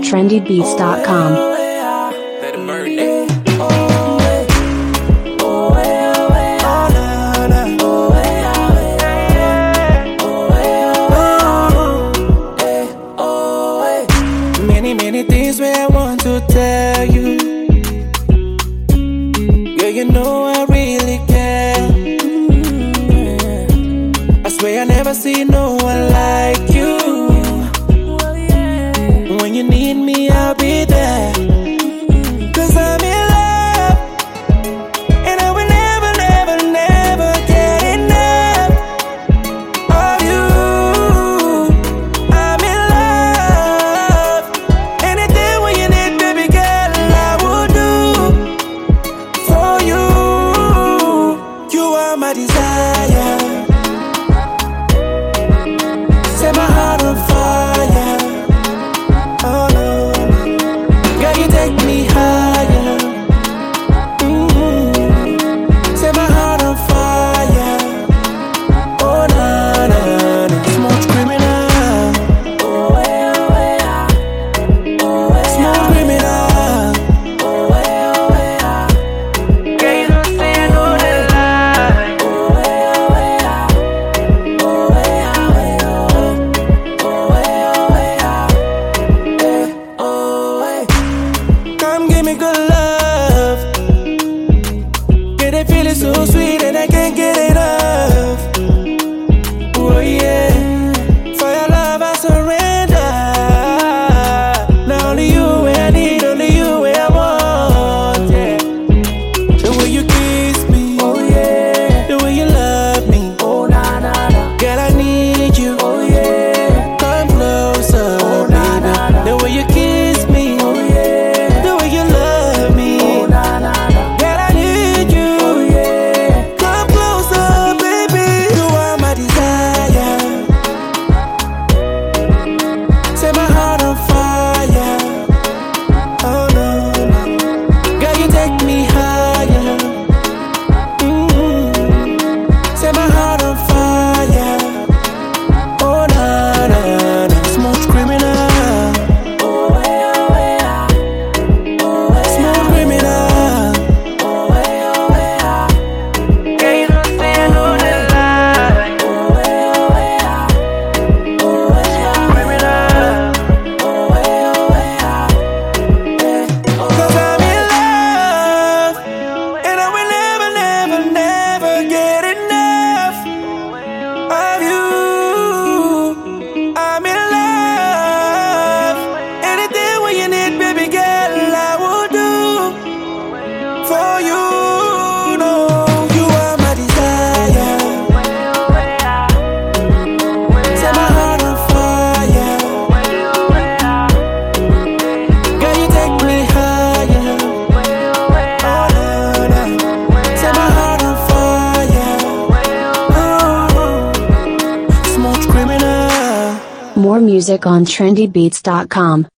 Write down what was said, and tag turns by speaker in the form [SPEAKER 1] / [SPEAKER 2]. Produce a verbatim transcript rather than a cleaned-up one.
[SPEAKER 1] trendy beats dot com.
[SPEAKER 2] Let it marinate. Many, many things where I want to tell you. Yeah, you know I really care. I swear I never see no one like you. When you need me, I'll be there. Cause I'm in love, and I will never, never, never get enough of you. I'm in love. Anything when you need, baby girl, I will do for you. You are my desire. Set my heart on fire. Oh no, girl, you take me higher. Mm-hmm. Set my heart on fire. Oh na na na, smooth criminal. Oh yeah, oh yeah, oh yeah, smooth criminal. Oh yeah, oh yeah, girl, you don't say I know that lie. Oh yeah, oh yeah, oh yeah, oh yeah, oh yeah. Come give me good love. Get it feeling so sweet and I can't get enough. Oh yeah, for your love I surrender. Now only you where I need, only you where I want. Yeah, the way you kiss me, oh yeah, the way you love me, oh na na na. Girl, I need you, oh yeah. Come closer, oh na na na. The way you kiss me, oh yeah. The way you love me, oh na na na. Girl, I need you, oh yeah. Come closer, baby. You are my desire. Set my heart on fire. Oh no, girl, you take me higher. Mm-hmm. Set my heart on fire. Oh na na na, smooth criminal. Oh yeah, oh yeah, oh yeah, smooth criminal. Oh yeah, oh yeah, girl, you don't say I know that lie. Oh yeah, oh yeah, oh yeah, smooth criminal. Oh yeah, oh yeah, cause I'm in love, and I will never, never, never get enough of you. I'm in love. Anything when you need, baby girl, I will do for you. No, you are my desire. Set my heart on fire. Girl, you take me higher. Oh na na, set my heart on fire. Oh, smooth criminal.
[SPEAKER 1] More music on trendy beats dot com.